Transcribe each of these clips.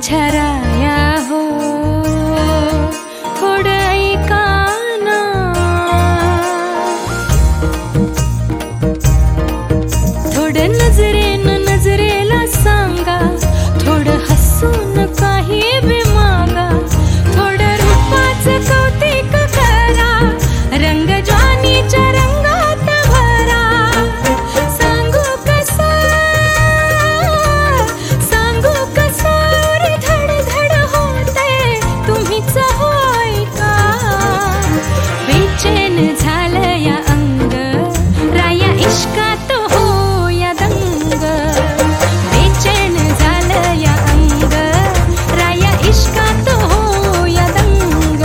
माझ्या राया हो थोडं ऐका ना, थोडं नजरेला सांगा, थोडं हसून काही बी मागा, थोडं रूपाचं कौतिक करा, रंग ज्वानीच्या रंगात भरा. सांगू कसं रे धडधड होते तुम्हीच होय का. बेचैन झालं या अंग राया इश्कात हो या दंग. बेचैन झालं या अंग राया इश्कात हो या दंग.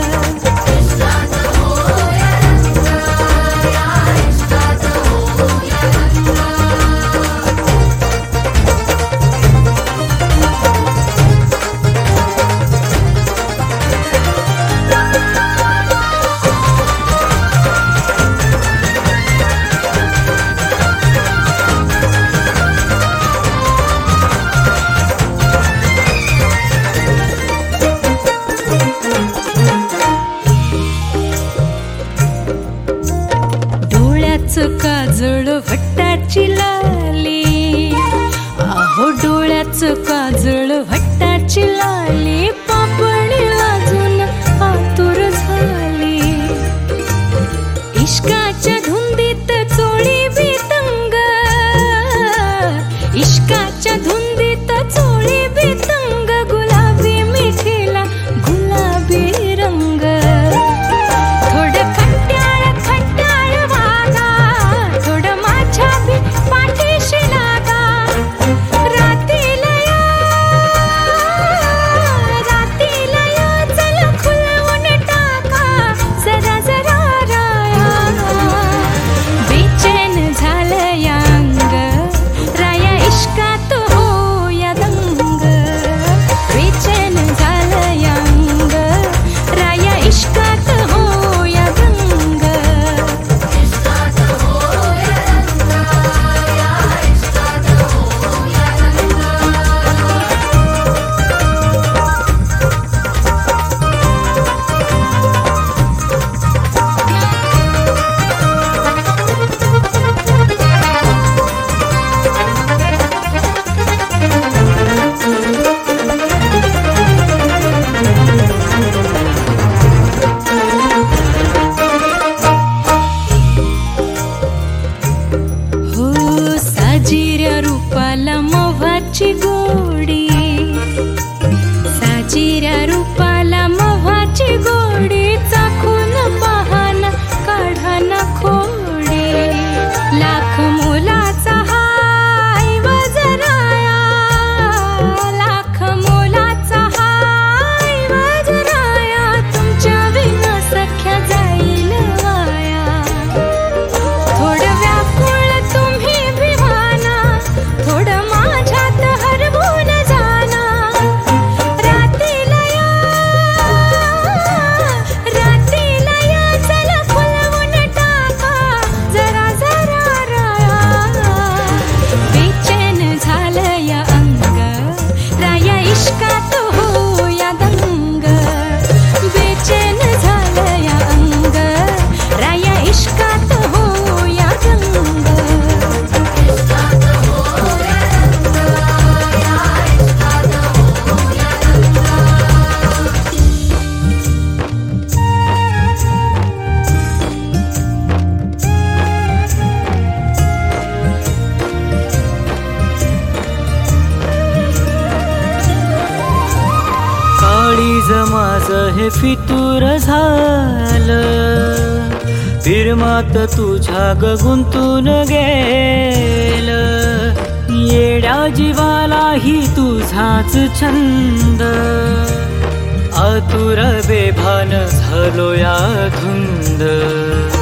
काजळ भट्टाची लाली, आहो डोळ्याचं काजळ भट्टाची लाली, पापणी वाजून आतुर झाली. इश्काच्या धुंदीत चोळी बेतंग, इश्काच्या धुंदीत चोळी बेतंग, गुलाबी मिठीला गुलाबी रंग. थोडं खट्याळ वागा, थोडं माझ्या बी पाठीशी लागा. रातीला या चल खुलवून टाका जरा जरा राया. बेचैन झालं या अंग राया इश्कात हो या दंग. बेचैन झालं या अंग राया इश्कात हो या दंग. साजिऱ्या रूपाला मव्हाची गोडी, साजिऱ्या रूपाला मव्हाची गोडी, चाखून पाहना काढाना खोडी. लाख मोलाचा हाय वजराया, लाख मोलाचा हाय वजराया, तुमच्या विना सख्या जाईल वाया. थोडं व्याकुळ तुम्ही भिवाना, थोडं माझ्यात हरवून जाना. रातीला या चल खुलवून टाका जरा जरा राया. बेचैन झालं या अंग राया इश्कात हो या दंग. बेचैन झालं या अंग राया इश्कात हो या दंग. काळीज माझं हे फितूर झालं, फिरमात तुझ्या गुंतून गेलं. येड्या जीवालाही तुझाच छंद, आतुर बेभान झालो या धुंद.